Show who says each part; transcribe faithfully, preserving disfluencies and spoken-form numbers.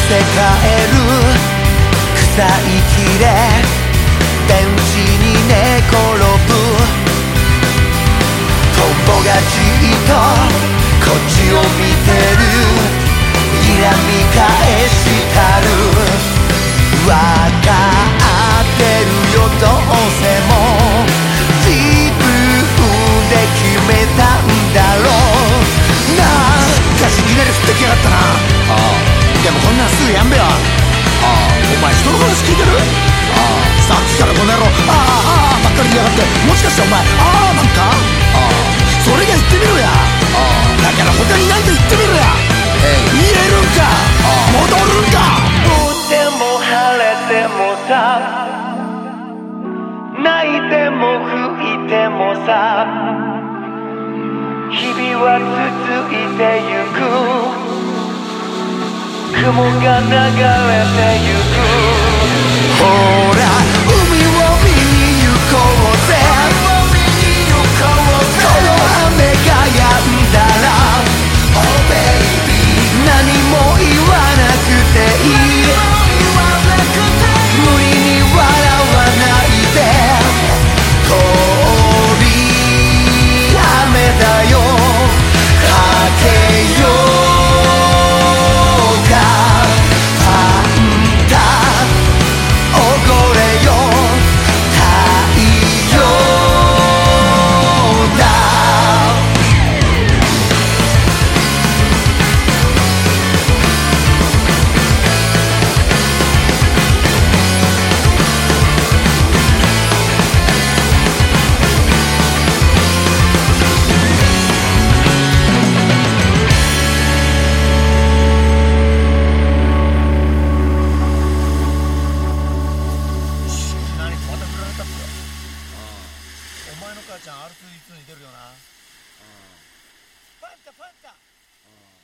Speaker 1: せ替える臭い木でベンチに寝転ぶトンボがじっとこっちを見てる睨み返したるわかってるよどうせも自分で決めたんだろうなあガシいきなり降ってきやがったなああでもこんなんすぐやんべよああお前人の話聞いてるああさっきからこの野郎ああああばっかり言いやがってもしかしてお前ああなんかああそれが言ってみろやああだから他に何か言ってみろや言えるんか戻るんか降っても晴れてもさ泣いても吹いてもさ日々は続いてゆく雲が流れてゆくほら海を見に行こうぜこの雨が止んだら Oh baby 何も言わなくていい無理に笑わないで通り雨だよかけようかファンタおごれよ太陽だ
Speaker 2: お前の母ちゃん アールツーディーツー に出るよな。ファンタファンタ。